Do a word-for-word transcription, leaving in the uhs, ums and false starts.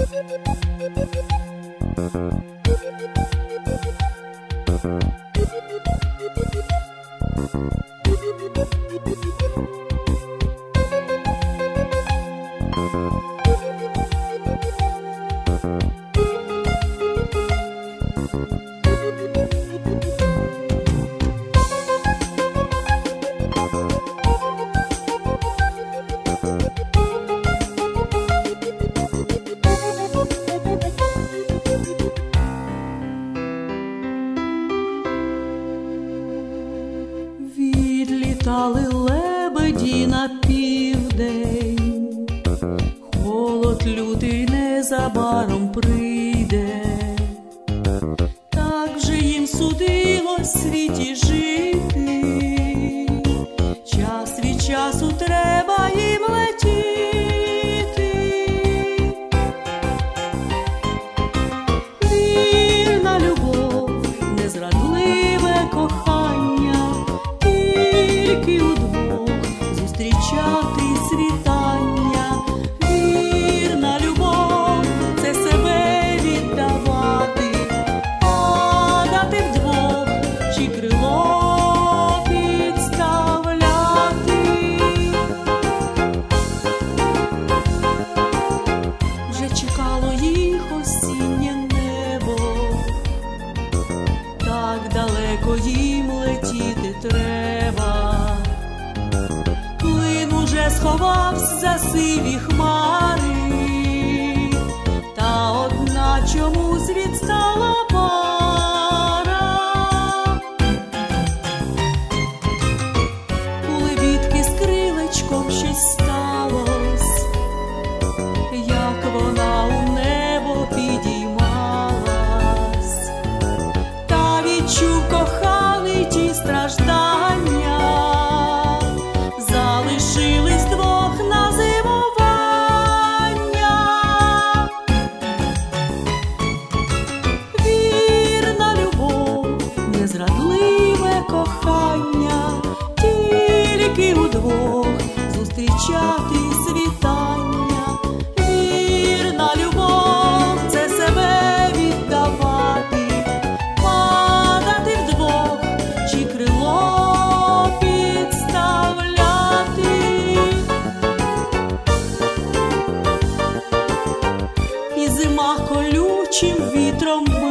Відлітали лебеді на південь, холод лютий незабаром прийде. Так же їм судилось в світі жити, час від часу треба їм летіти. Вірна любов, незрадливе кохання, тільки удвох зустрічати світання. Вірна любов – це себе віддавати, падати вдвох чи крило підставляти. Вже чекало їх осіннє небо, так далеко їм летіти треба. Плин уже сховався за сиві хмари, та одна чомусь відстала пара. У лебідки з крилечком щось сталось, як вона у небо підіймалась, та відчув коханий ті страждання, залишились двох на зимування. Вірна любов, незрадливе кохання, тільки удвох зустрічати світання. Вірна любов – це себе віддавати, падати вдвох чи крило підставляти. І зима колючим вітром